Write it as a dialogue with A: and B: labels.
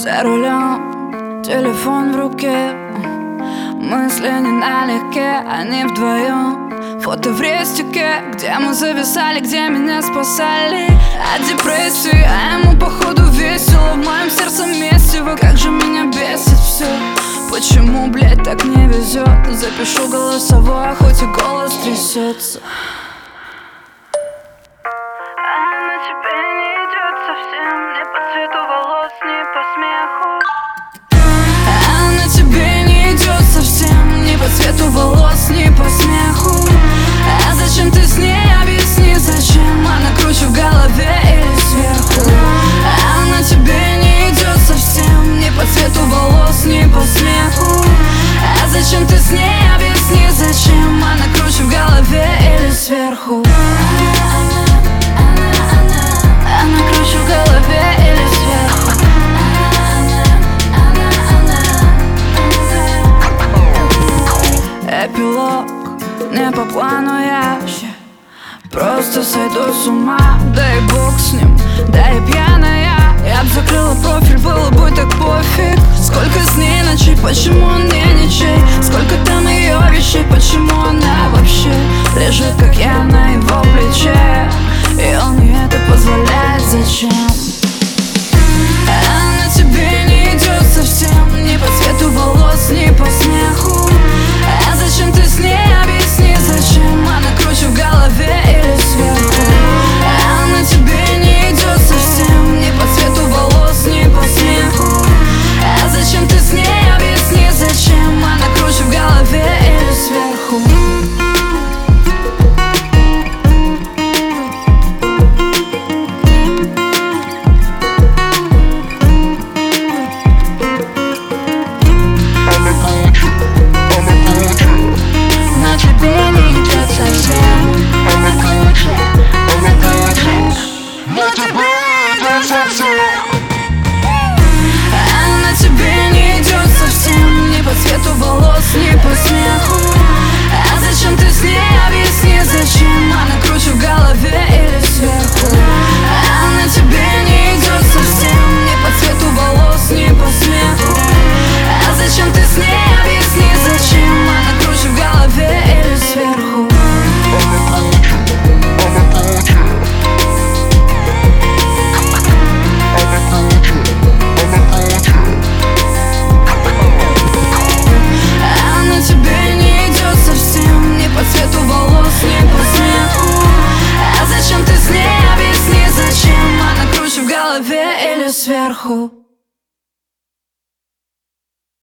A: За рулем, телефон в руке, мысли не налегке, они вдвоем. Фото в рестике, где мы зависали, где меня спасали от депрессии, а ему походу весело. В моем сердце месиво, как же меня бесит все. Почему, блядь, так не везет? Запишу голосовое, хоть и голос трясется.
B: Она тебе не идет совсем, не по цвету волос, не по смеху.
A: А зачем ты с ней, объясни, зачем? Она круче в голове или сверху?
B: Она тебе не идет совсем, не по цвету волос, не по смеху.
A: А зачем ты с ней, объясни, зачем? Она круче в голове или сверху? Она круче в голове или сверху? Эпилог, не по плану я вообще просто сойду с ума, да и бог с ним, да и пьяная. Я б закрыла профиль, было бы так пофиг. Сколько с ней ночей, почему он мне ничей? Сколько там ее вещей, почему она вообще лежит, как я на его плече? И он ей это позволяет, зачем?
B: Она тебе не идет совсем, не по цвету волос, не по смеху.
A: А зачем ты с ней, объясни, зачем? Она круче в голове или сверху?
B: Она тебе не идет совсем, не по цвету волос, не по смеху.
A: А зачем ты с ней, объясни, зачем? Она круче в голове или сверху?
B: Она тебе не идет совсем, не по цвету волос, не по смеху.
A: А зачем ты с ней, объясни, зачем? Она круче в голове или сверху?
B: Она тебе не идет совсем, не по цвету волос, не по смеху.
A: А зачем ты с ней, объясни, зачем? Она круче в голове или сверху?
B: Она тебе не идет совсем, не по цвету волос, не по смеху.
A: А зачем ты с ней, объясни, зачем? Она круче в голове или сверху?